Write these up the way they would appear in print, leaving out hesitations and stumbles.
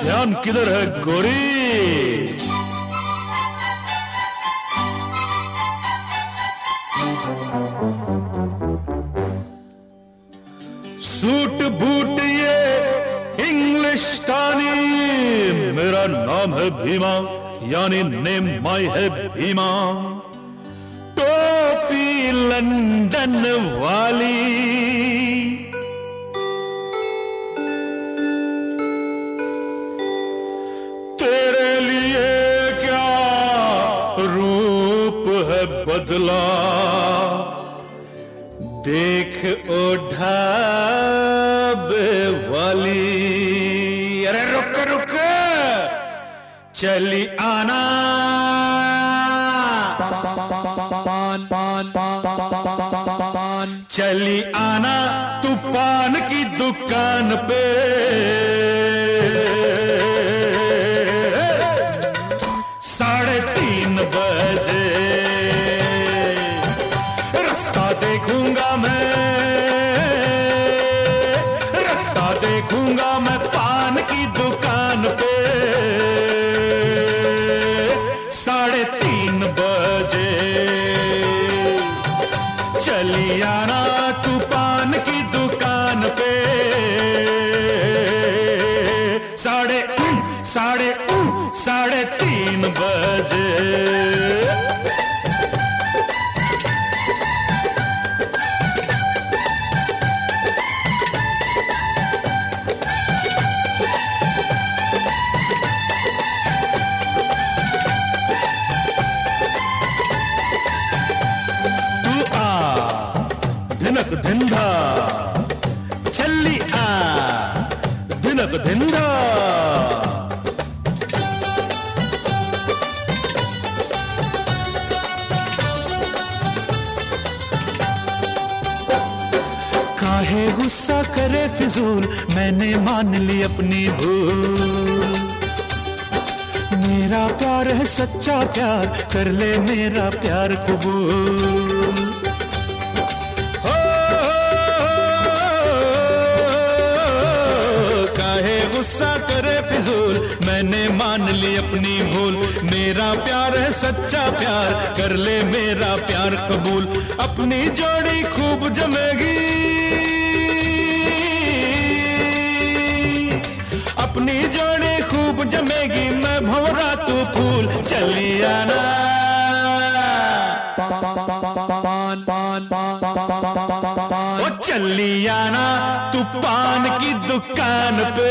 ध्यान किधर है गोरी? सूट बूट ये इंग्लिशतानी, मेरा नाम है भीमा, यानी नेम माई है भीमा। टोपी लंदन वाली, तेरे लिए क्या रूप है बदला, देख ओ ढाबे वाली। अरे रुक रुक, चली आना, चली आना तू पान की दुकान पे। 3:30 बजे रास्ता देखूंगा मैं, रास्ता देखूंगा मैं पान की दुकान पे। 3:30 बजे चली आना तू पान की दुकान पे। 3:30 बजे। धिनक धिंधा चली आ, धिनक धिंधा। काहे गुस्सा करे फिजूल, मैंने मान ली अपनी भूल। मेरा प्यार है सच्चा प्यार, कर ले मेरा प्यार कबूल। गुस्सा करे फिजूल, मैंने मान ली अपनी भूल। मेरा प्यार है सच्चा प्यार, कर ले मेरा प्यार कबूल। अपनी जोड़ी खूब जमेगी, अपनी जोड़ी खूब जमेगी। मैं भंवरा तू फूल, चली आना। ओ चली आना तू पान की दुकान पे।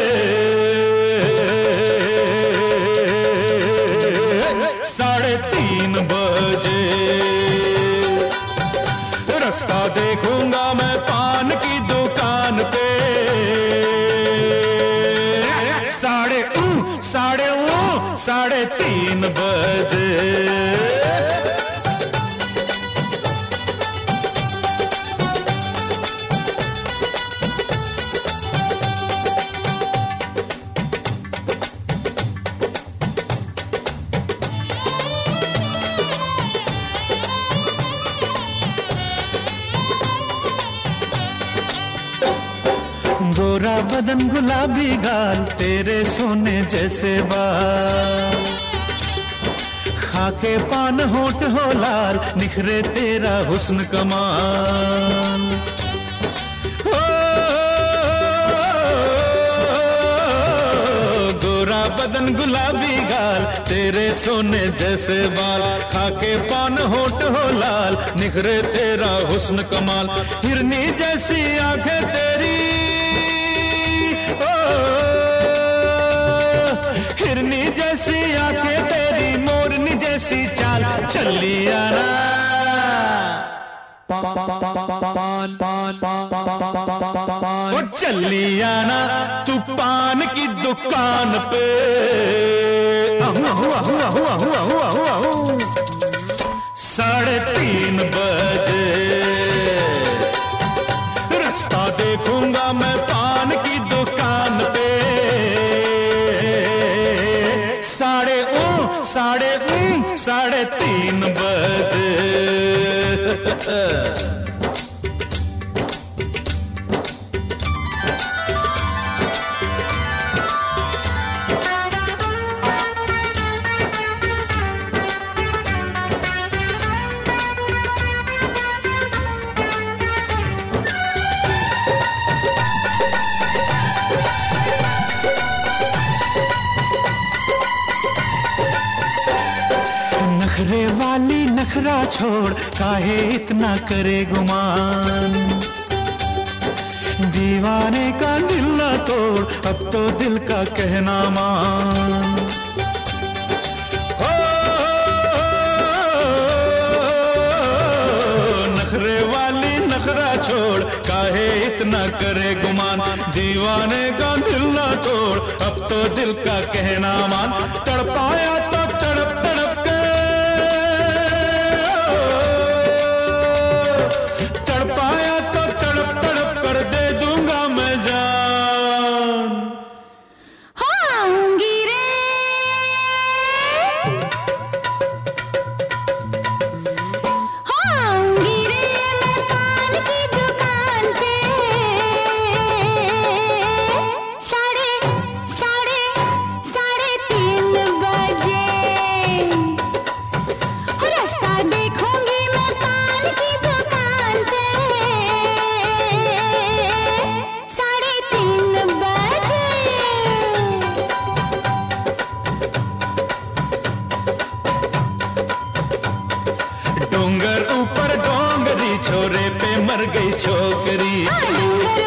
3:30 बजे रास्ता देखूंगा मैं पान की दुकान पे। 3:30 बजे। गोरा बदन गुलाबी गाल, तेरे सोने जैसे बाल। खाके पान होठ हो लाल, निखरे तेरा हुस्न कमाल। गोरा बदन गुलाबी गाल, तेरे सोने जैसे बाल। खाके पान होठ हो लाल, निखरे तेरा हुस्न कमाल। हिरनी जैसी आंखें तेरी, हिरनी जैसी आंखें तेरी, मोरनी जैसी चाल, चली आना। ओ चली आना तू पान की दुकान पे। 3:30 बजे रास्ता देखूंगा मैं पान की दुकान पे। 3:30 बजे। नखरे वाली नखरा छोड़, काहे इतना करे गुमान। दीवाने का दिल ना तोड़, अब तो दिल का कहना मान। नखरे वाली नखरा छोड़, काहे इतना करे गुमान। दीवाने का दिल ना तोड़, अब तो दिल का कहना मान। तड़पाया तो तड़प तड़प के, तड़पाया तो तड़प तड़प कर दे दूंगा मैं जान। आऊंगी रे, आऊंगी रे लतान की दुकान पे। साढ़े साढ़े साढ़े 3 बजे रास्ता देखूंगी मैं पान की दुकान पे। 3:30 बजे। डोंगर ऊपर डोंगरी, छोरे पे मर गई छोकरी। डोंगर